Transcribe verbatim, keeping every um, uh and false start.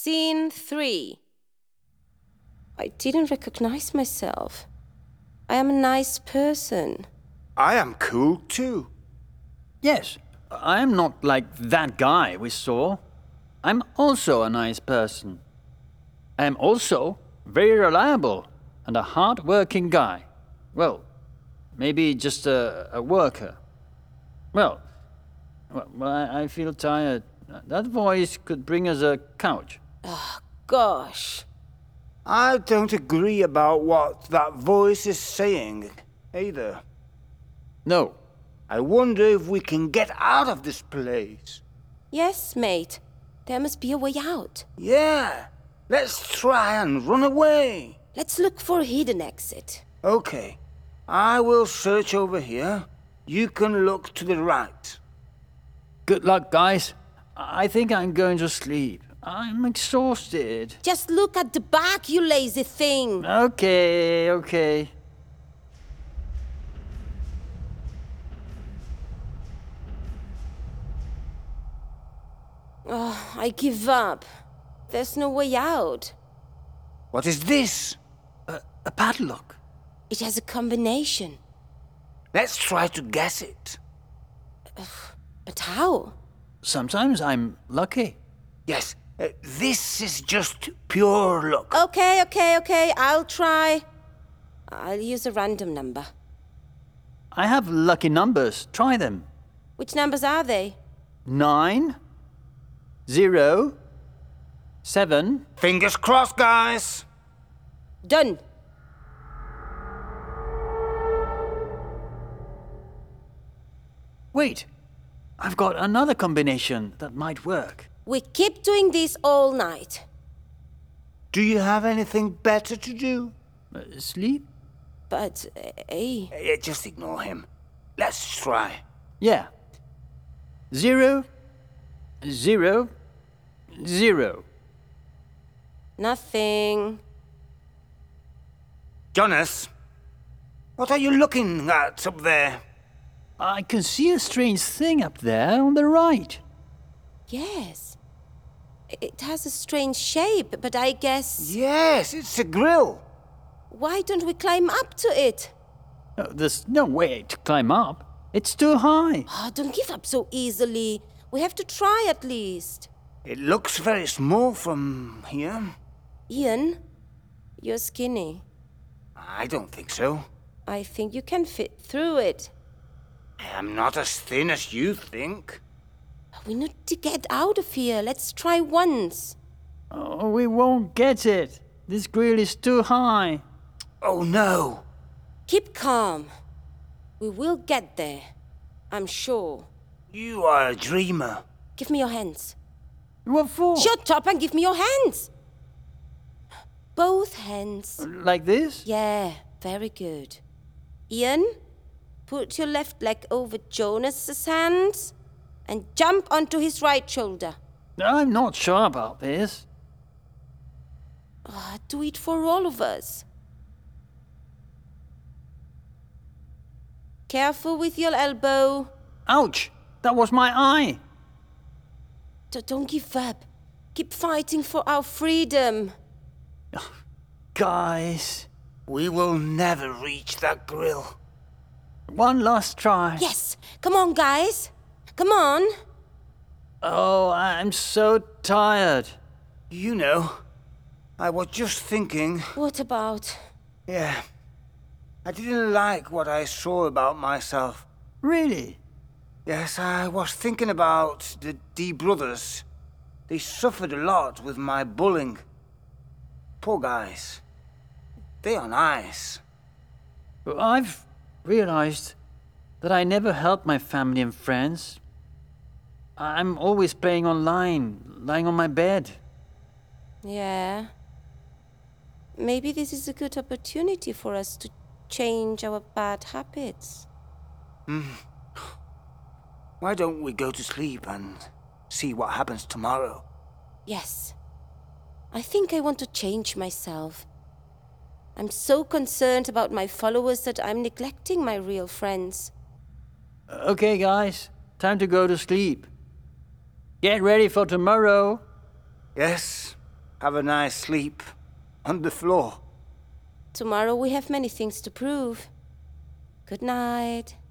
Scene three. I didn't recognize myself. I am a nice person. I am cool too. Yes, I am not like that guy we saw. I'm also a nice person. I am also very reliable and a hard-working guy. Well, maybe just a, a worker. Well, well, I I feel tired. That voice could bring us a couch. Oh, gosh. I don't agree about what that voice is saying, either. No. I wonder if we can get out of this place. Yes, mate. There must be a way out. Yeah, let's try and run away. Let's look for a hidden exit. Okay, I will search over here. You can look to the right. Good luck, guys. I think I'm going to sleep. I'm exhausted. Just look at the back, you lazy thing. Okay, okay. Oh, I give up. There's no way out. What is this? A, a padlock. It has a combination. Let's try to guess it. But how? Sometimes I'm lucky. Yes, uh, this is just pure luck. Okay, okay, okay. I'll try. I'll use a random number. I have lucky numbers. Try them. Which numbers are they? Nine, zero, seven. Fingers crossed, guys. Done. Wait, I've got another combination that might work. We keep doing this all night. Do you have anything better to do? Uh, sleep? But, uh, hey, Uh, just ignore him. Let's try. Yeah. Zero, zero, zero. nothing. Jonas, what are you looking at up there? I can see a strange thing up there on the right. Yes. It has a strange shape, but I guess... Yes, it's a grill. Why don't we climb up to it? Uh, there's no way to climb up. It's too high. Oh, don't give up so easily. We have to try at least. It looks very small from here. Ian, you're skinny. I don't think so. I think you can fit through it. I am not as thin as you think. We need to get out of here. Let's try once. Oh, we won't get it. This grill is too high. Oh no! Keep calm. We will get there. I'm sure. You are a dreamer. Give me your hands. What for? Shut up and give me your hands. Both hands. Like this? Yeah, very good. Ian, put your left leg over Jonas's hands and jump onto his right shoulder. I'm not sure about this. Oh, do it for all of us. Careful with your elbow. Ouch! That was my eye. D- don't give up. Keep fighting for our freedom. Guys, We will never reach that grill. one last try. Yes, come on, guys. Come on. Oh, I'm so tired. You know, I was just thinking, What about? yeah, I didn't like what I saw about myself. Really? Yes, I was thinking about the D brothers. They suffered a lot with my bullying. Poor guys. They are nice. Well, I've realized that I never help my family and friends. I'm always playing online, lying on my bed. Yeah. Maybe this is a good opportunity for us to change our bad habits. Why don't we go to sleep and see what happens tomorrow? Yes. I think I want to change myself. I'm so concerned about my followers that I'm neglecting my real friends. Okay, guys, time to go to sleep. Get ready for tomorrow. Yes, have a nice sleep on the floor. Tomorrow we have many things to prove. Good night.